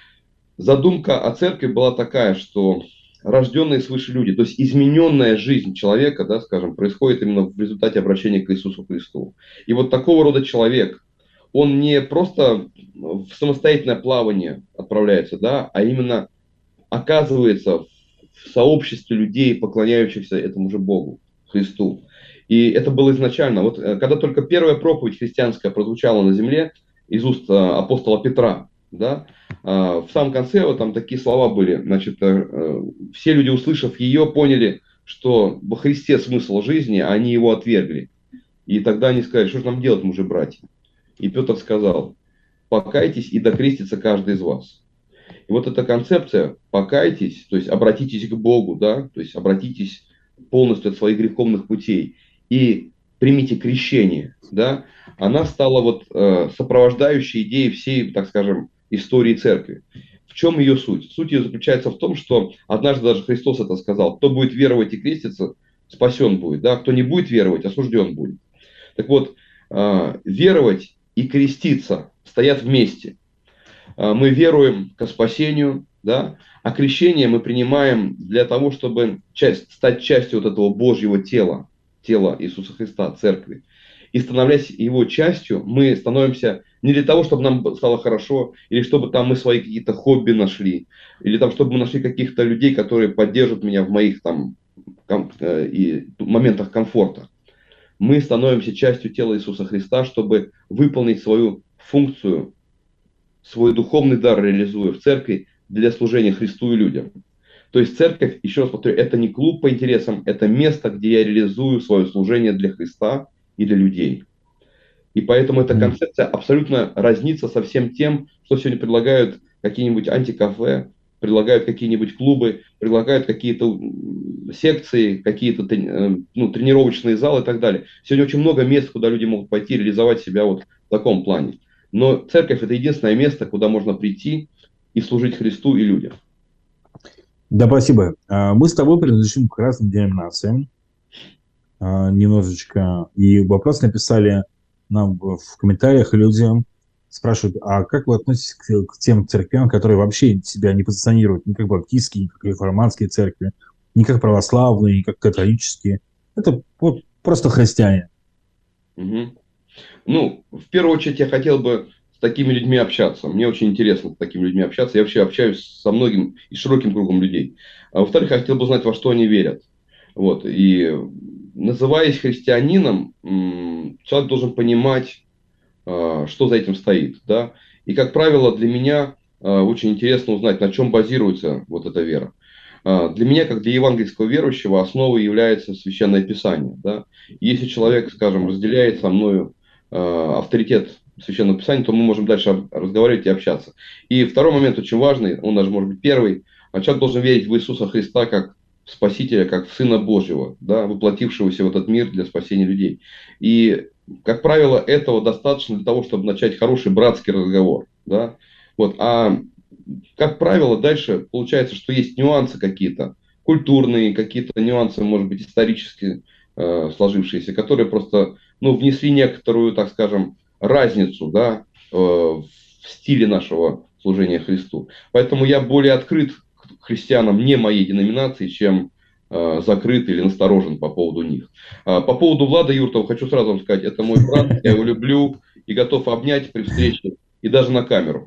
Задумка о церкви была такая, что рожденные свыше люди, то есть измененная жизнь человека, да, скажем, происходит именно в результате обращения к Иисусу Христу. И вот такого рода человек, он не просто в самостоятельное плавание отправляется, да, а именно оказывается в сообществе людей, поклоняющихся этому же Богу, Христу. И это было изначально. Вот э, когда только первая проповедь христианская прозвучала на земле из уст э, апостола Петра, да, э, в самом конце вот там такие слова были. Значит, э, э, все люди, услышав ее, поняли, что во Христе смысл жизни, а они его отвергли. И тогда они сказали, что же нам делать, мужи братья? И Петр сказал, покайтесь и докрестится каждый из вас. И вот эта концепция покайтесь, то есть обратитесь к Богу, да, то есть обратитесь полностью от своих греховных путей и примите крещение, да, она стала вот э, сопровождающей идеей всей, так скажем, истории церкви. В чем ее суть? Суть ее заключается в том, что однажды даже Христос это сказал, кто будет веровать и креститься, спасен будет, да, кто не будет веровать, осужден будет. Так вот, э, веровать и креститься стоят вместе. Мы веруем ко спасению, да, а крещение мы принимаем для того, чтобы часть, стать частью вот этого Божьего тела, тела Иисуса Христа, церкви. И становясь его частью, мы становимся не для того, чтобы нам стало хорошо, или чтобы там мы свои какие-то хобби нашли, или там, чтобы мы нашли каких-то людей, которые поддержат меня в моих там ком- э, и моментах комфорта. Мы становимся частью тела Иисуса Христа, чтобы выполнить свою функцию, свой духовный дар реализуя в церкви для служения Христу и людям. То есть церковь, еще раз повторю, это не клуб по интересам, это место, где я реализую свое служение для Христа и для людей. И поэтому эта концепция абсолютно разнится со всем тем, что сегодня предлагают какие-нибудь антикафе, предлагают какие-нибудь клубы, предлагают какие-то секции, какие-то ну, тренировочные залы и так далее. Сегодня очень много мест, куда люди могут пойти реализовать себя вот в таком плане. Но церковь – это единственное место, куда можно прийти и служить Христу и людям. Да, спасибо. Мы с тобой принадлежим к разным деноминациям немножечко. И вопрос написали нам в комментариях люди, спрашивают, а как вы относитесь к, к тем церквям, которые вообще себя не позиционируют ни как баптистские, ни как реформатские церкви, ни как православные, ни как католические. Это вот просто христиане. Угу. Ну, в первую очередь, я хотел бы с такими людьми общаться. Мне очень интересно с такими людьми общаться. Я вообще общаюсь со многим и широким кругом людей. А во-вторых, я хотел бы знать, во что они верят. Вот. И называясь христианином, человек должен понимать, что за этим стоит. Да? И, как правило, для меня очень интересно узнать, на чем базируется вот эта вера. Для меня, как для евангельского верующего, основой является Священное Писание. Да? Если человек, скажем, разделяет со мною авторитет Священного Писания, то мы можем дальше разговаривать и общаться. И второй момент очень важный, он даже может быть первый. Человек должен верить в Иисуса Христа как Спасителя, как в Сына Божьего, да, воплотившегося в этот мир для спасения людей. И, как правило, этого достаточно для того, чтобы начать хороший братский разговор. Да? Вот. А, как правило, дальше получается, что есть нюансы какие-то, культурные, какие-то нюансы, может быть, исторически э, сложившиеся, которые просто ну, внесли некоторую, так скажем, разницу, да, э, в стиле нашего служения Христу. Поэтому я более открыт к христианам не моей деноминации, чем э, закрыт или насторожен по поводу них. А, по поводу Влада Юртова хочу сразу вам сказать, это мой брат, я его люблю и готов обнять при встрече, и даже на камеру.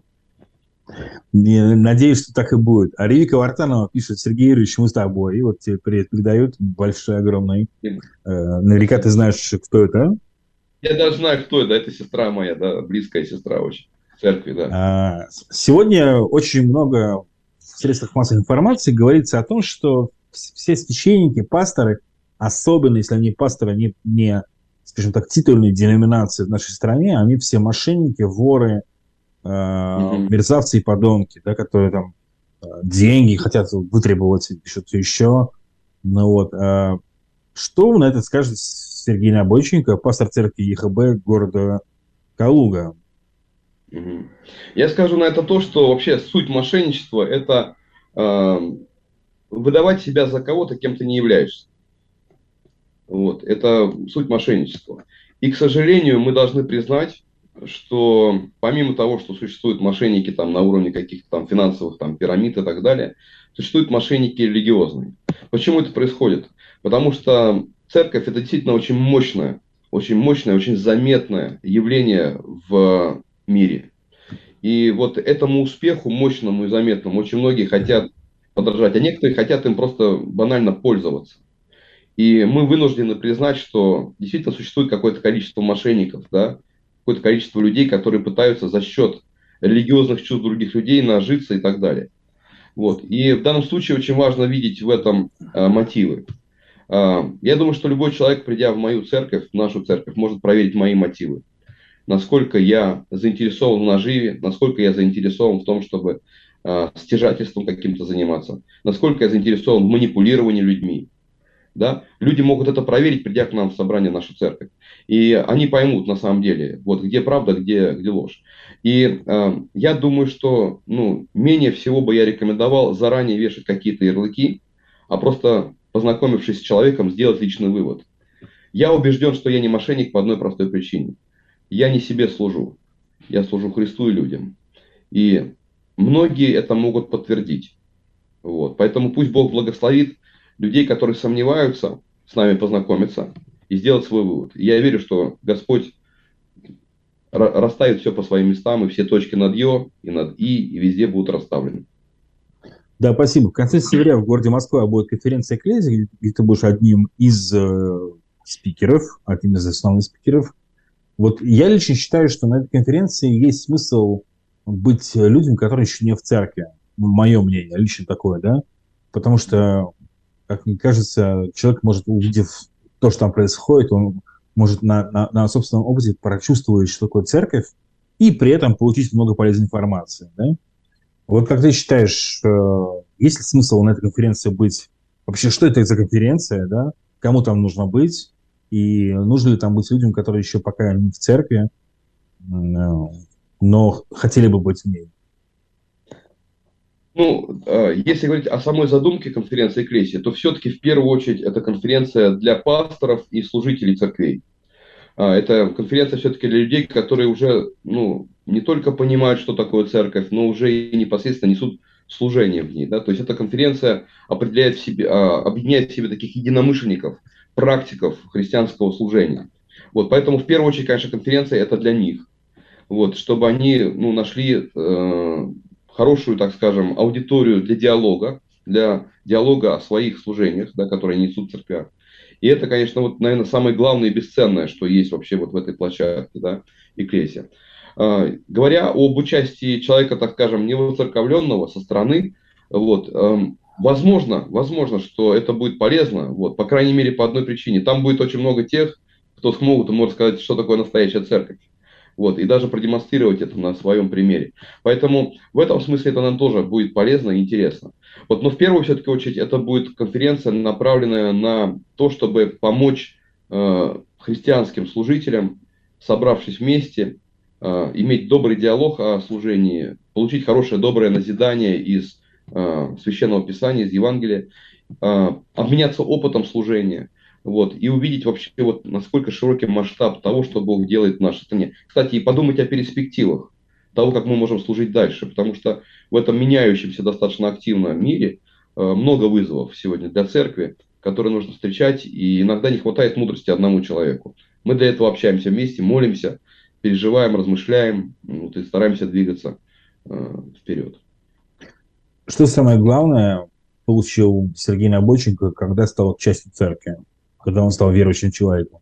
Надеюсь, что так и будет. А Ревика Вартанова пишет: Сергей Юрьевич, мы с тобой. И вот тебе привет передают, большой, огромный. Э, наверняка ты знаешь, кто это. Я даже знаю, кто это. Это сестра моя, да, близкая сестра очень. В церкви, да. Сегодня очень много в средствах массовой информации говорится о том, что все священники, пасторы, особенно если они пасторы не, не скажем так, титульной деноминации в нашей стране, они все мошенники, воры, э, mm-hmm. мерзавцы и подонки, да, которые там э, деньги хотят вытребовать и что-то еще. Ну, вот, э, что вы на это скажете, Сергей Набойченко, пастор церкви ЕХБ города Калуга? Mm-hmm. Я скажу на это то, что вообще суть мошенничества – это э, выдавать себя за кого-то, кем ты не являешься. Вот, это суть мошенничества. И, к сожалению, мы должны признать, что помимо того, что существуют мошенники там, на уровне каких-то там финансовых там, пирамид и так далее, существуют мошенники религиозные. Почему это происходит? Потому что церковь – это действительно очень мощное, очень мощное, очень заметное явление в мире. И вот этому успеху, мощному и заметному, очень многие хотят подражать, а некоторые хотят им просто банально пользоваться. И мы вынуждены признать, что действительно существует какое-то количество мошенников, да, какое-то количество людей, которые пытаются за счет религиозных чувств других людей нажиться и так далее. Вот. И в данном случае очень важно видеть в этом а, мотивы. А, я думаю, что любой человек, придя в мою церковь, в нашу церковь, может проверить мои мотивы. Насколько я заинтересован в наживе, насколько я заинтересован в том, чтобы а, стяжательством каким-то заниматься, насколько я заинтересован в манипулировании людьми. Да? Люди могут это проверить, придя к нам в собрание нашу церковь. И они поймут на самом деле, вот где правда, где, где ложь. И э, я думаю, что ну, менее всего бы я рекомендовал заранее вешать какие-то ярлыки, а просто, познакомившись с человеком, сделать личный вывод. Я убежден, что я не мошенник по одной простой причине. Я не себе служу. Я служу Христу и людям. И многие это могут подтвердить. Вот. Поэтому пусть Бог благословит людей, которые сомневаются, с нами познакомиться и сделать свой вывод. Я верю, что Господь расставит все по своим местам, и все точки над «ё» и над «и», и везде будут расставлены. Да, спасибо. В конце сентября в городе Москва будет конференция «Экклезия», где ты будешь одним из э, спикеров, одним из основных спикеров. Вот я лично считаю, что на этой конференции есть смысл быть людям, которые еще не в церкви. Мое мнение, лично такое, да. Потому что, как мне кажется, человек может, увидев то, что там происходит, он может на, на, на собственном опыте прочувствовать, что такое церковь, и при этом получить много полезной информации. Да? Вот как ты считаешь, есть ли смысл на этой конференции быть? Вообще, что это за конференция? Да? Кому там нужно быть? И нужно ли там быть людям, которые еще пока не в церкви, но хотели бы быть в ней? Ну, если говорить о самой задумке конференции «Экклесия», то все-таки в первую очередь это конференция для пасторов и служителей церквей. Это конференция все-таки для людей, которые уже ну, не только понимают, что такое церковь, но уже и непосредственно несут служение в ней. Да? То есть эта конференция определяет в себе, объединяет в себе таких единомышленников, практиков христианского служения. Вот, поэтому в первую очередь, конечно, конференция это для них. Вот, чтобы они ну, нашли э, хорошую, так скажем, аудиторию для диалога, для диалога о своих служениях, да, которые несут в церквях. И это, конечно, вот, наверное, самое главное и бесценное, что есть вообще вот в этой площадке, да, Экклесия. Э, говоря об участии человека, так скажем, невоцерковленного со стороны, вот, э, возможно, возможно, что это будет полезно, вот, по крайней мере, по одной причине. Там будет очень много тех, кто смогут и может сказать, что такое настоящая церковь. Вот, и даже продемонстрировать это на своем примере. Поэтому в этом смысле это нам тоже будет полезно и интересно. Вот, но в первую все-таки очередь это будет конференция, направленная на то, чтобы помочь э, христианским служителям, собравшись вместе, э, иметь добрый диалог о служении, получить хорошее, доброе назидание из э, Священного Писания, из Евангелия, э, обменяться опытом служения. Вот, и увидеть вообще, вот, насколько широкий масштаб того, что Бог делает в нашей стране. Кстати, и подумать о перспективах того, как мы можем служить дальше. Потому что в этом меняющемся достаточно активном мире э, много вызовов сегодня для церкви, которые нужно встречать. И иногда не хватает мудрости одному человеку. Мы для этого общаемся вместе, молимся, переживаем, размышляем, вот, и стараемся двигаться э, вперед. Что самое главное получил Сергей Набойченко, когда стал частью церкви? Когда он стал верующим человеком?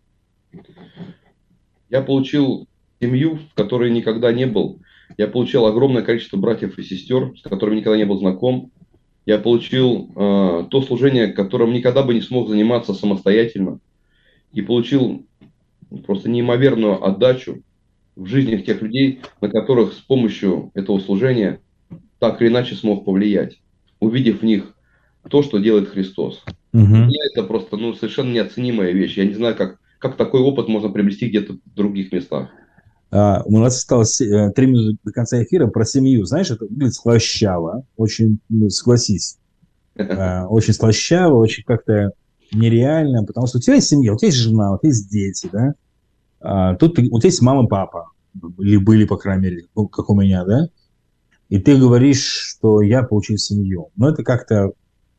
Я получил семью, в которой никогда не был. Я получил огромное количество братьев и сестер, с которыми никогда не был знаком. Я получил э, то служение, которым никогда бы не смог заниматься самостоятельно. И получил просто неимоверную отдачу в жизнях тех людей, на которых с помощью этого служения так или иначе смог повлиять, увидев в них то, что делает Христос. Угу. Для меня это просто ну, совершенно неоценимая вещь. Я не знаю, как, как такой опыт можно приобрести где-то в других местах. А, у нас осталось три минуты до конца эфира про семью. Знаешь, это выглядит слащаво. Очень, ну, согласись. а, очень слащаво, очень как-то нереально. Потому что у тебя есть семья, у тебя есть жена, у тебя есть дети, да? А, тут у тебя есть мама, папа. Или были, по крайней мере, как у меня, да? И ты говоришь, что я получил семью. Но это как-то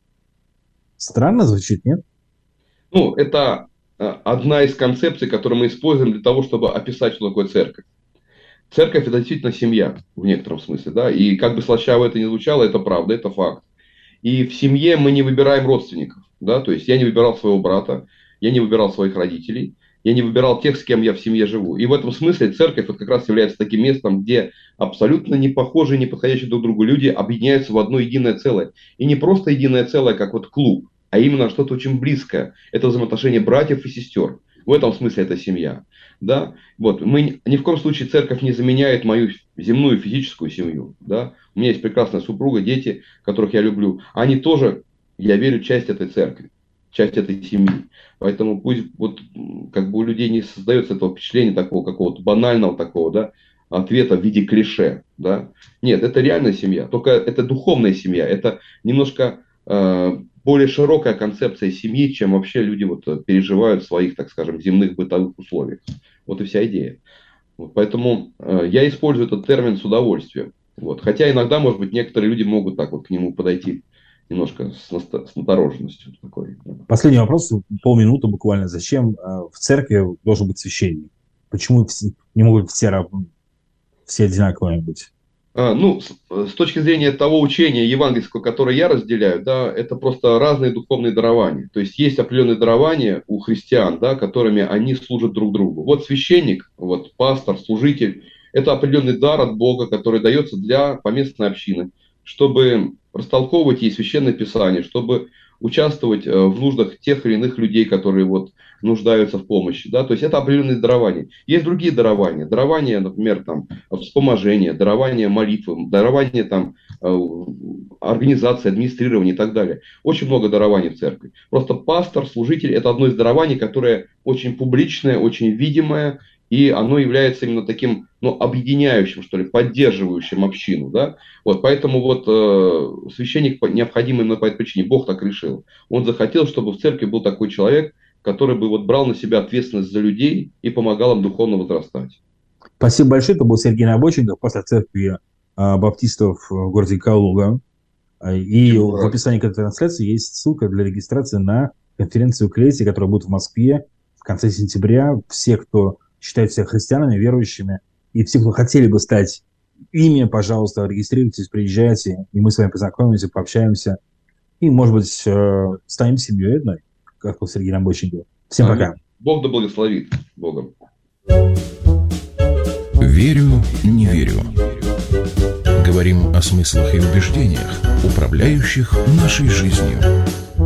странно звучит, нет? Ну, это одна из концепций, которую мы используем для того, чтобы описать, что такое церковь. Церковь – это действительно семья, в некотором смысле, да, и как бы слащаво это ни звучало, это правда, это факт. И в семье мы не выбираем родственников, да, то есть я не выбирал своего брата, я не выбирал своих родителей, я не выбирал тех, с кем я в семье живу. И в этом смысле церковь вот как раз является таким местом, где абсолютно не похожие, не подходящие друг другу люди объединяются в одно единое целое. И не просто единое целое, как вот клуб, а именно что-то очень близкое. Это взаимоотношения братьев и сестер. В этом смысле это семья. Да? Вот. Мы, ни в коем случае церковь не заменяет мою земную физическую семью. Да? У меня есть прекрасная супруга, дети, которых я люблю. Они тоже, я верю, часть этой церкви, часть этой семьи. Поэтому пусть вот, как бы у людей не создается этого впечатления такого какого-то банального такого, да, ответа в виде клише. Да? Нет, это реальная семья. Только это духовная семья. Это немножко э, более широкая концепция семьи, чем вообще люди вот переживают в своих, так скажем, земных бытовых условиях. Вот и вся идея. Вот, поэтому э, я использую этот термин с удовольствием. Вот. Хотя иногда, может быть, некоторые люди могут так вот к нему подойти немножко с, наста- с настороженностью. Такой. Последний вопрос, полминуты буквально. Зачем э, в церкви должен быть священник? Почему все, не могут все равны, все одинаковые быть? А, ну, с, с точки зрения того учения евангельского, которое я разделяю, да, это просто разные духовные дарования. То есть есть определенные дарования у христиан, да, которыми они служат друг другу. Вот священник, вот пастор, служитель, это определенный дар от Бога, который дается для поместной общины, чтобы растолковывать ей Священное Писание, чтобы участвовать в нуждах тех или иных людей, которые вот нуждаются в помощи. Да? То есть это определенные дарования. Есть другие дарования. Дарования, например, там, вспоможения, дарования молитвы, дарования там, организации, администрирования и так далее. Очень много дарований в церкви. Просто пастор, служитель – это одно из дарований, которое очень публичное, очень видимое, и оно является именно таким, ну, объединяющим, что ли, поддерживающим общину, да. Вот, поэтому вот э, священник необходим именно по этой причине. Бог так решил. Он захотел, чтобы в церкви был такой человек, который бы вот брал на себя ответственность за людей и помогал им духовно возрастать. Спасибо большое. Это был Сергей Набойченко, пастор церкви э, баптистов в городе Калуга. И Чего в описании к этой трансляции есть ссылка для регистрации на конференцию Клейси, которая будет в Москве в конце сентября. Все, кто считают себя христианами, верующими, и все, кто хотели бы стать ими, пожалуйста, регистрируйтесь, приезжайте, и мы с вами познакомимся, пообщаемся, и, может быть, станем семьей одной, как у Сергея Набойченко. Всем Аминь. Пока. Бог да благословит. Богом. Верю, не верю. Говорим о смыслах и убеждениях, управляющих нашей жизнью.